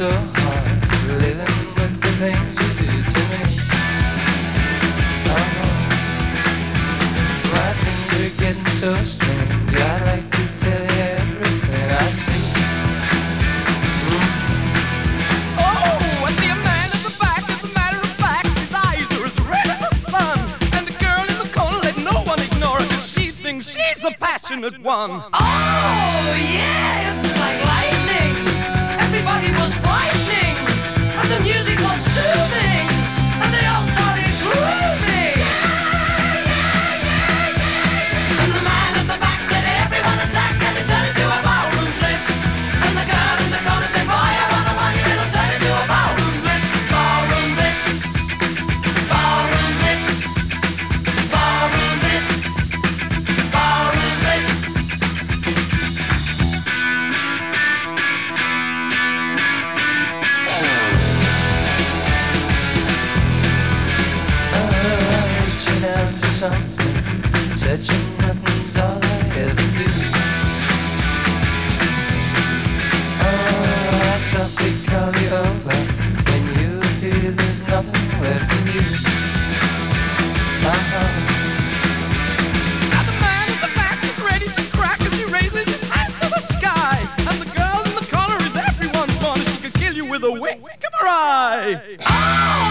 so hard living with the things you do to me. My dreams are getting so strange. I like to tell you everything I see. Oh, I see a man in the back. As a matter of fact, his eyes are as red as the sun. And the girl in the corner, let no one ignore her, 'cause she thinks she's the passionate one. Oh, yeah, it was like lightning. Everybody was frightening, and the music was soothing, and they all started grooving. And the man at the back said, everyone attack, and it turned into a ballroom blitz. And the girl in the corner said, boy, I want the money, it'll turn into a ballroom blitz. Ballroom blitz. Ballroom blitz. Ballroom blitz. Ballroom blitz. Reaching out for something, touching nothing's all I ever do. I softly call you over when you feel there's nothing left in you. Now the man in the back is ready to crack as he raises his hands to the sky. And the girl in the corner is everyone's fun, and she could kill you with a wink of her eye. Oh,